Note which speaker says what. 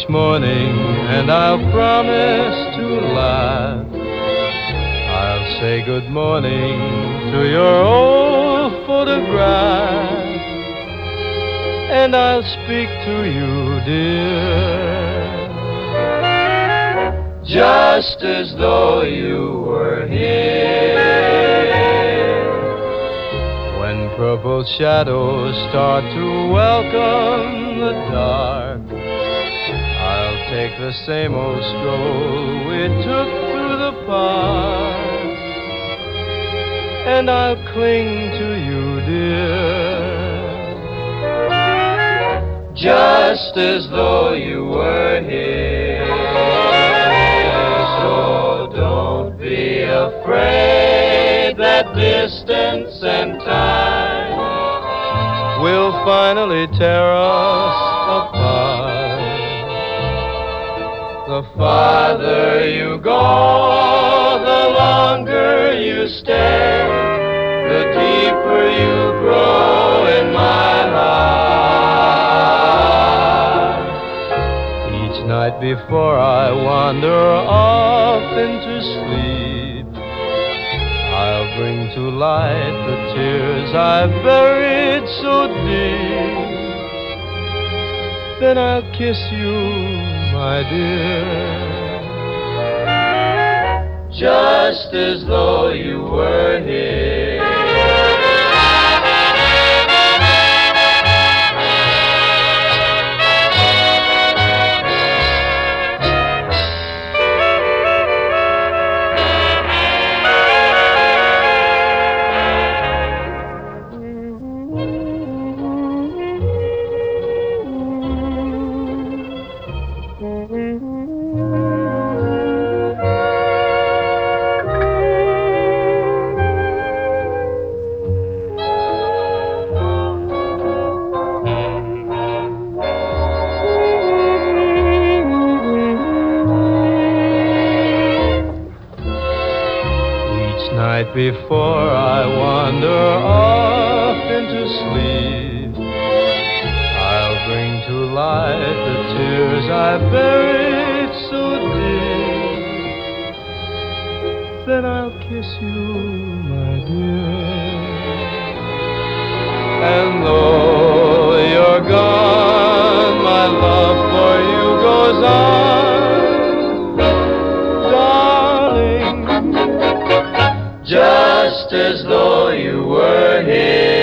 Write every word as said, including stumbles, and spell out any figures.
Speaker 1: each morning, and I'll promise to laugh. I'll say good morning to your old photograph, and I'll speak to you, dear, just as though you were here. When purple shadows start to welcome the dark, I'll take the same old stroll we took through the park, and I'll cling to you, dear, just as though you were here. So don't be afraid that distance and time will finally tear us apart. The farther you go, the longer you stay, the deeper you grow in my heart. Each night before I wander off into sleep, I'll bring to light the tears I've buried so deep. Then I'll kiss you, my dear, just as though you were here. Night before I wander off into sleep, I'll bring to light the tears I buried so deep. Then I'll kiss you, my dear, and though you're gone, my love for you goes on, darling, just as though you were here.